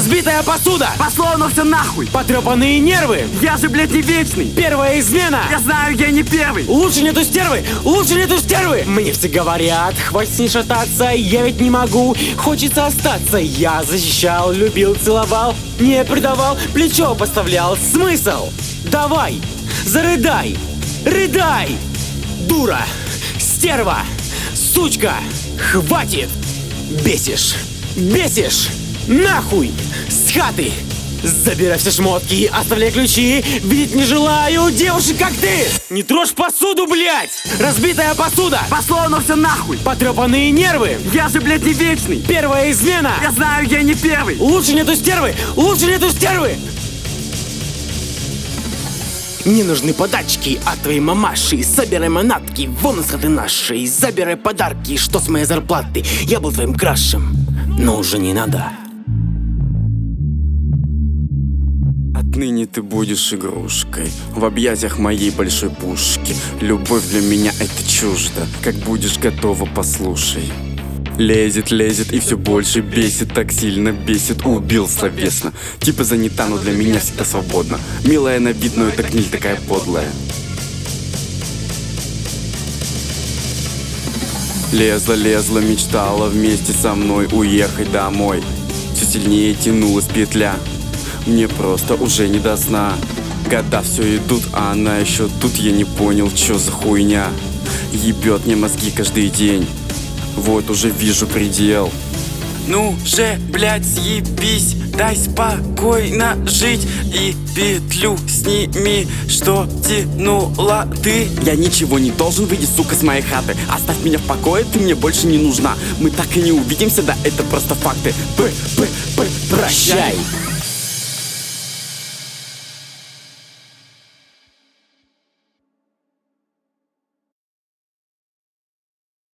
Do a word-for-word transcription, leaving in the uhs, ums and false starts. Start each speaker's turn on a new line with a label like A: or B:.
A: Разбитая посуда!
B: Пошло оно все нахуй!
A: Потрепанные нервы!
B: Я же, блядь, не вечный!
A: Первая измена!
B: Я знаю, я не первый!
A: Лучше нету стервы! Лучше нету стервы! Мне все говорят, хватит не шататься, я ведь не могу, хочется остаться. Я защищал, любил, целовал, не предавал, плечо поставлял. Смысл? Давай, зарыдай, рыдай! Дура, стерва, сучка, хватит! Бесишь, бесишь! Нахуй! С хаты! Забирай все шмотки, оставляй ключи. Видеть не желаю девушек, как ты. Не трожь посуду, блядь. Разбитая посуда.
B: Пошло оно все нахуй!
A: Потрепанные нервы.
B: Я же, блядь, не вечный!
A: Первая измена.
B: Я знаю, я не первый!
A: Лучше нету стервы. Лучше нету стервы. Не нужны подачки от твоей мамаши. Собирай манатки, вон из хаты нашей. Забирай подарки, что с моей зарплаты. Я был твоим крашем, но уже не надо.
C: Отныне ты будешь игрушкой в объятиях моей большой пушки. Любовь для меня это чуждо. Как будешь готова, послушай. Лезет, лезет и все больше бесит. Так сильно бесит, убил словесно. Типа занята, но для меня всегда свободно. Милая на вид, но эта гниль такая подлая. Лезла, лезла, мечтала вместе со мной уехать домой. Все сильнее тянулась петля. Мне просто уже не до сна. Года все идут, а она еще тут. Я не понял, что за хуйня. Ебет мне мозги каждый день. Вот уже вижу предел. Ну же, блядь, съебись, дай спокойно жить. И петлю сними, что тянула ты. Я ничего не должен, выйди, сука, с моей хаты. Оставь меня в покое, ты мне больше не нужна. Мы так и не увидимся, да это просто факты. П-п-п, прощай.